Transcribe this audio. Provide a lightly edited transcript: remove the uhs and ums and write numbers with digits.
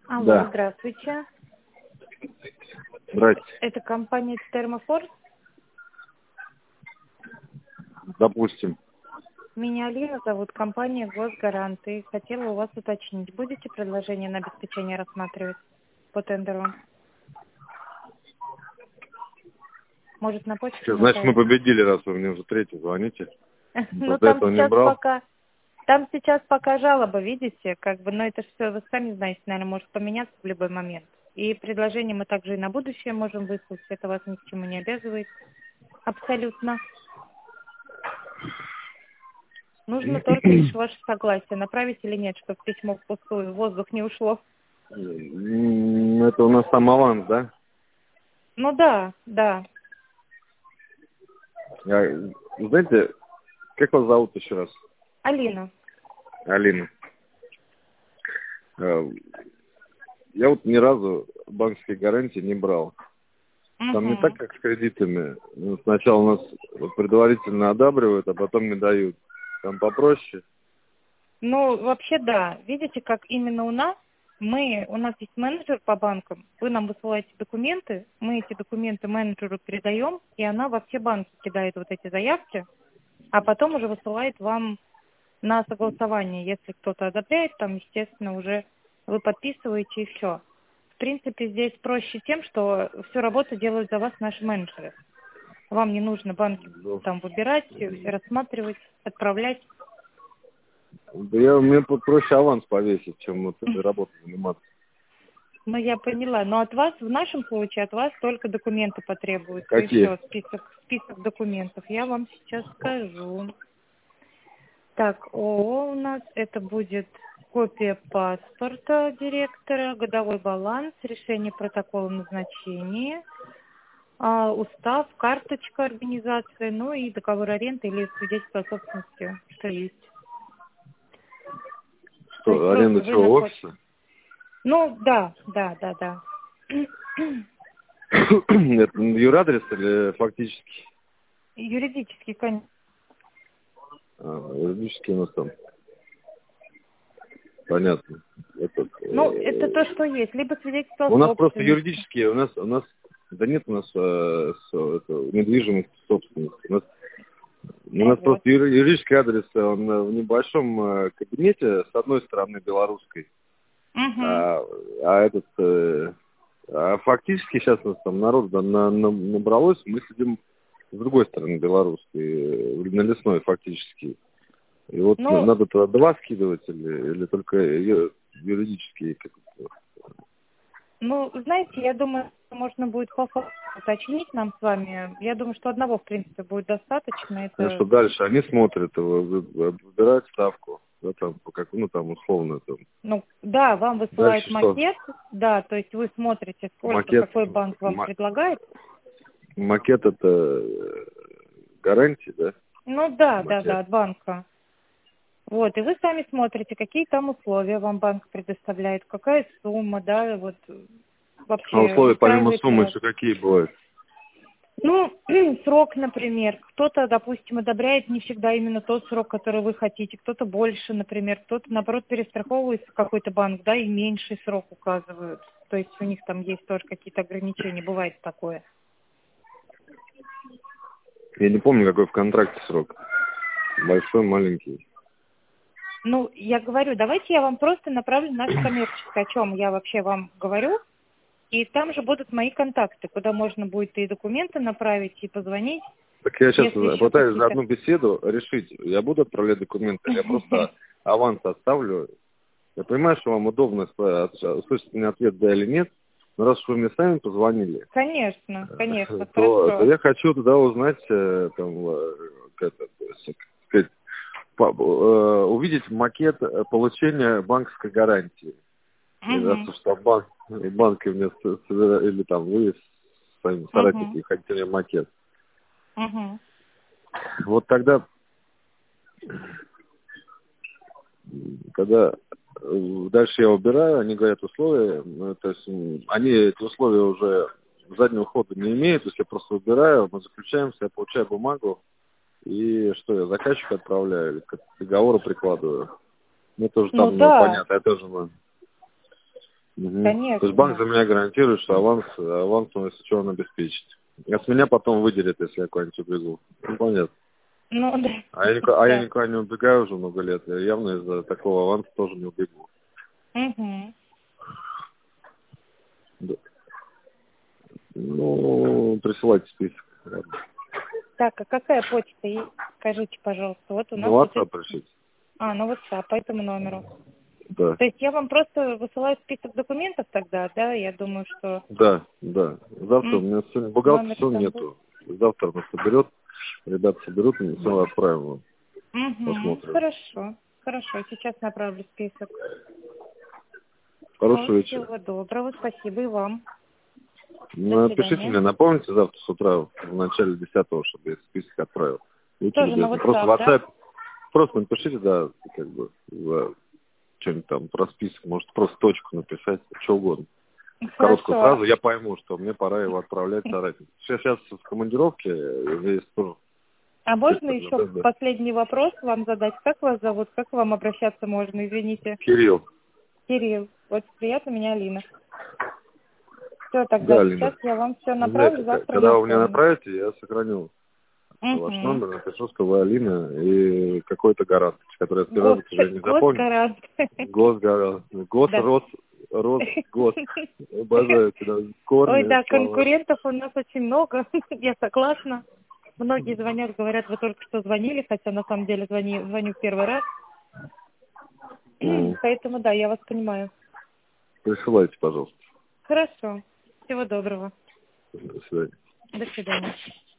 Алло, Да. здравствуйте. Здрасте. Это компания Термофорс. Допустим. Меня Алина зовут, компания Госгарант. И хотела у вас уточнить, будете предложение на обеспечение рассматривать по тендеру? Может, на почту Что, значит, мы направить? победили, раз вы мне уже третий звоните. Ну, До там этого не сейчас брал. пока... Там сейчас пока жалоба, видите, как бы, но это же все, вы сами знаете, наверное, может поменяться в любой момент. И предложение мы также и на будущее можем выслать, это вас ни к чему не обязывает. Абсолютно. Нужно только лишь ваше согласие, направить или нет, чтобы письмо впустую, в воздух не ушло. Это у нас там аванс, да? Ну да, да. Знаете, как вас зовут еще раз? Алина. Алина. Я вот ни разу банковской гарантии не брал. Там не так, как с кредитами. Сначала у нас предварительно одабривают, а потом не дают. Там попроще. Ну, вообще да. Видите, как именно у нас есть менеджер по банкам, вы нам высылаете документы, мы эти документы менеджеру передаем, и она во все банки кидает вот эти заявки, а потом уже высылает вам на согласование. Если кто-то одобряет, там, естественно, уже вы подписываете и все. В принципе, здесь проще тем, что всю работу делают за вас наши менеджеры. Вам не нужно банки там выбирать, все рассматривать, отправлять. Да мне проще аванс повесить, чем вот этой работой заниматься. Ну, я поняла. Но от вас, в нашем случае, от вас только документы потребуются. И Какие? все, список документов. Я вам сейчас скажу. Так, ООО у нас это будет копия паспорта директора, годовой баланс, решение протокола назначения, устав, карточка организации, ну и договор аренды или свидетельство о собственности, что есть. То есть Что, аренда вы чего, находитесь... офиса? Ну, да. Это юрадрес или фактически? Юридически, конечно. Юридически у нас там. Понятно. Это то, что есть. Либо свидетельство о У нас просто собственности. юридические, да нет у нас недвижимости собственности. У нас Вот. просто юридический адрес, он в небольшом кабинете, с одной стороны белорусской, Угу. а фактически сейчас у нас там народ набралось, мы сидим с другой стороны белорусской, на лесной фактически. И вот Ну, надо туда два скидывать или только юридические знаете, я думаю, можно будет уточнить нам с вами. Я думаю, что одного, в принципе, будет достаточно. Что дальше? Они смотрят, выбирают ставку, да, там, там условно там. Да, вам высылают Дальше что? макет, да, то есть вы смотрите, какой банк вам предлагает. Макет это гарантии, да? Да, Макет. от банка. Вот, и вы сами смотрите, какие там условия вам банк предоставляет, какая сумма, да, вот вообще А условия помимо устраивает ли суммы вас. еще какие бывают? Срок, например. Кто-то, допустим, одобряет не всегда именно тот срок, который вы хотите, кто-то больше, например, кто-то, наоборот, перестраховывается какой-то банк, да, и меньший срок указывают. То есть у них там есть тоже какие-то ограничения, бывает такое. Я не помню, какой в контракте срок. Большой, маленький. Я говорю, давайте я вам просто направлю наше коммерческое, о чем я вообще вам говорю, и там же будут мои контакты, куда можно будет и документы направить, и позвонить. Так я сейчас Если еще пытаюсь за какие-то... одну беседу решить, я буду отправлять документы, или я просто аванс оставлю. Я понимаю, что вам удобно услышать мне ответ да или нет, но раз уж вы мне сами позвонили, Конечно, то хорошо. я хочу туда узнать, увидеть макет получения банковской гарантии. И раз Угу, уж там банки мне собирают, или там вы сами соратники хотели макет. угу. Вот тогда, когда дальше я убираю, они говорят условия, то есть они эти условия уже заднего хода не имеют, то есть я просто выбираю, мы заключаемся, я получаю бумагу, и что, я заказчику отправляю, или к договору прикладываю. Мне тоже там, Да. понятно, я тоже Угу. Конечно. То есть банк за меня гарантирует, что авансом, если что, он обеспечит. А с меня потом выделит, если я куда-нибудь убегу. Ну, понятно. Ну, да. Я никуда не убегаю уже много лет. Я явно из-за такого аванса тоже не убегу. Угу. Да. Ну, присылайте список. Ладно. Так, а какая почта есть? Скажите, пожалуйста. Вот у нас... Ну, WhatsApp пришлите. На WhatsApp, по этому номеру. Да. То есть я вам просто высылаю список документов тогда, да? Я думаю, что... Да. Завтра у меня сегодня бухгалтер все нету. Завтра нас соберет, ребята соберут, мы все отправим вам. Посмотрим. Хорошо. Сейчас направлю список. Хорошего вечера. Всего доброго, спасибо и вам. Напишите мне, напомните завтра с утра, в начале 10-го, чтобы я список отправил. Тоже на WhatsApp, просто в WhatsApp, да? просто напишите, да, как бы, что-нибудь там про список, может просто точку написать, что угодно. Короткую фразу, я пойму, что мне пора его отправлять соратнику. Сейчас в командировке, здесь тоже. А можно еще последний вопрос вам задать? Как вас зовут? Как к вам обращаться можно? Извините. Кирилл. Вот приятно, меня Алина. Все, тогда да, сейчас Алина. я вам все направлю. Завтра когда вы мне направите, я сохраню ваш Угу. номер, напишу, что вы Алина и какой-то гарант, который я сперва уже не запомнил. Госгарант. Гос. Обожаю тебя. Ой, да, конкурентов у нас очень много, я согласна. Многие звонят, говорят, вы только что звонили, хотя на самом деле звоню первый раз. Поэтому да, я вас понимаю. Присылайте, пожалуйста. Хорошо. Всего доброго. До свидания. До свидания.